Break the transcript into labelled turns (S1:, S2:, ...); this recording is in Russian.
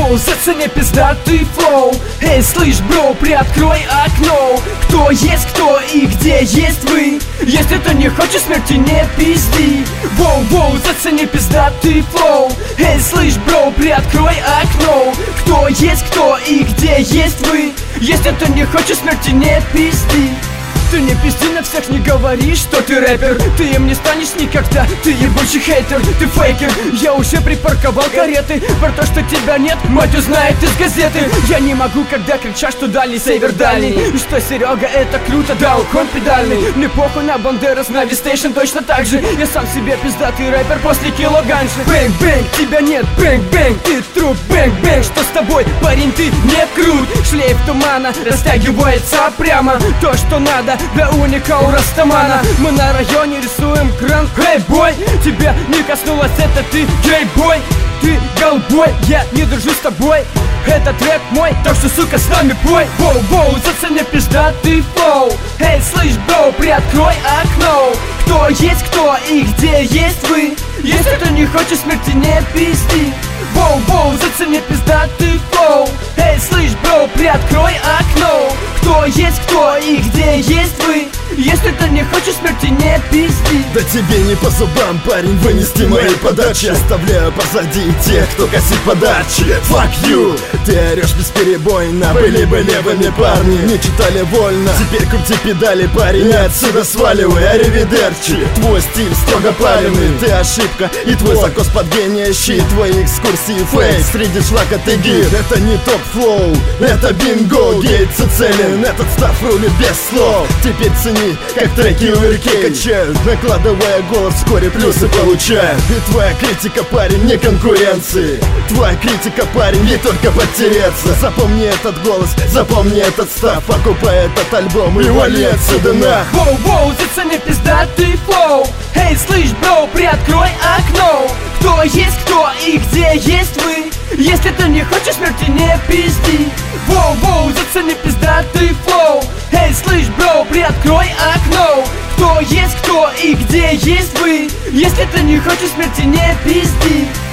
S1: воу, зацени пиздатый флоу. Эй, слышь, бро, приоткрой окно. Кто есть кто и где есть вы? Если ты не хочешь смерти, не пизди. Воу, воу, зацени пиздатый флоу. Эй, слышь, бро, приоткрой окно. Кто есть кто и где есть вы? Если ты не хочешь смерти, не пизди. Ты не пизди, на всех не говори, что ты рэпер. Ты им не станешь никогда, ты ебучий хейтер, ты фейкер. Я уже припарковал кареты, про то, что тебя нет, мать узнает из газеты. Я не могу, когда кричат, что дальний север дальний, и что Серега это круто, да, ухон педальный. Мне похуй на Бандерас, на Вистейшн точно так же. Я сам себе пиздатый рэпер после кило ганши. Бэнг-бэнг, тебя нет, бэнг-бэнг, ты труп, бэнг-бэнг. Что с тобой, парень, ты не крут. Шлейф тумана растягивается прямо, то, что надо для уника у Растамана. Мы на районе рисуем кран. Эй, бой, тебя не коснулось, это ты гей-бой. Ты голбой, я не дружу с тобой. Это трэп мой, так что, сука, с нами бой. Воу-воу, зацени пиздатый флоу. Эй, слышь, бро, приоткрой окно. Кто есть кто и где есть вы? Если ты не хочешь смерти, не пизди. Воу-воу, зацени пиздатый флоу. Эй, слышь, бро, приоткрой окно. Кто есть кто и где есть вы? Если ты не хочешь смерти, не пизди.
S2: Да тебе не по зубам, парень, вынести мои подачи. Оставляю позади тех, кто косит подачи. Fuck you! Ты орешь бесперебойно. Были бы левыми парни, не читали вольно. Теперь крути педали, парень, и отсюда сваливай. Аривидерчи, твой стиль строго правильный. Ты ошибка, и твой закос под гения щит. Твои экскурсии фейк, среди шлака ты гид. Это не топ-флоу, это бинго. Гейтс целен, этот став рулит без слов. Теперь цени, как треки у реки качают, накладывая голос, вскоре плюсы получают. И твоя критика, парень, не конкуренции. Твоя критика, парень, не только потереться. Запомни этот голос, запомни этот став. Покупай этот альбом и вали отсюда на.
S1: Воу-воу, зацени пиздатый флоу. Эй, слышь, бро, приоткрой окно. Кто есть кто и где есть вы? Если ты не хочешь смерти, не пизди. Воу-воу, зацени пиздатый флоу. Эй, слышь, бро, приоткрой окно. Кто есть кто и где есть вы? Если ты не хочешь смерти, не пизди.